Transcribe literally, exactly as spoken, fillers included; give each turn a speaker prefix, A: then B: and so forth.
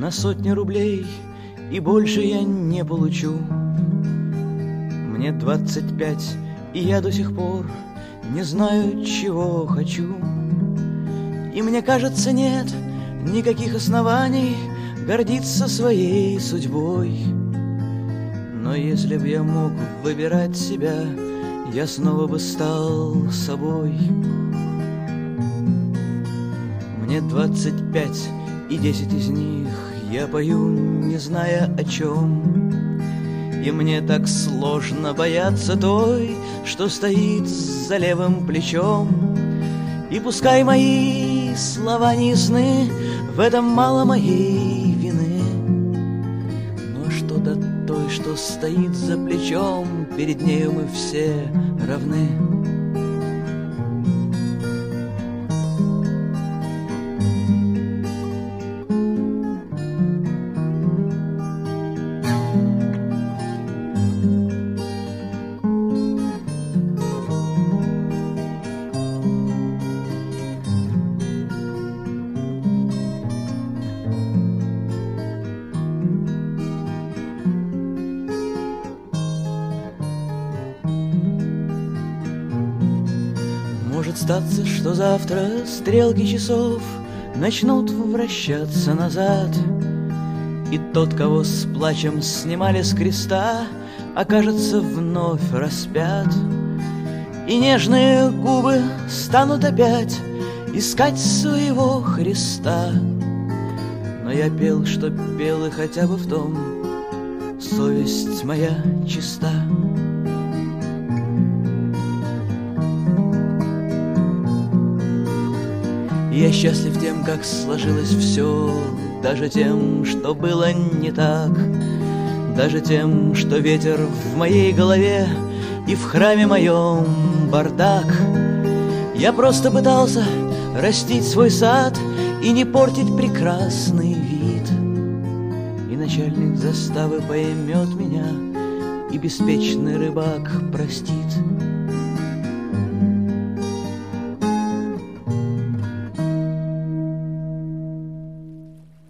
A: на сотни рублей, и больше я не получу. Мне двадцать пять, и я до сих пор не знаю, чего хочу. И мне кажется, нет никаких оснований гордиться своей судьбой. Но если б я мог выбирать себя, я снова бы стал собой. Мне двадцать пять, и десять из них я пою, не зная о чем. И мне так сложно бояться той, что стоит за левым плечом. И пускай мои слова не ясны, в этом мало моей вины. Но что до той, что стоит за плечом, перед нею мы все равны. Может статься, что завтра стрелки часов начнут вращаться назад, и тот, кого с плачем снимали с креста, окажется вновь распят. И нежные губы станут опять искать своего Христа. Но я пел, что пел, и хотя бы в том совесть моя чиста. Я счастлив тем, как сложилось все, даже тем, что было не так, даже тем, что ветер в моей голове и в храме моем бардак. Я просто пытался растить свой сад и не портить прекрасный вид. И начальник заставы поймет меня, и беспечный рыбак простит.